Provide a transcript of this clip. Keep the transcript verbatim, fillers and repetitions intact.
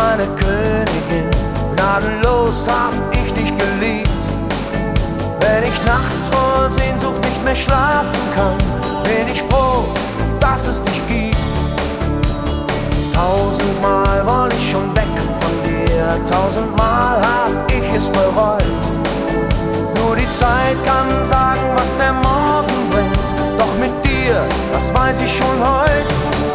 meine Königin, gnadenlos hab ich dich geliebt. Wenn ich nachts vor Sehnsucht nicht mehr schlafen kann, bin ich froh, dass es dich gibt. Tausendmal wollte ich schon weg von dir, tausendmal hab ich es bereut. Nur die Zeit kann sagen, was der Morgen bringt, doch mit dir, das weiß ich schon heut.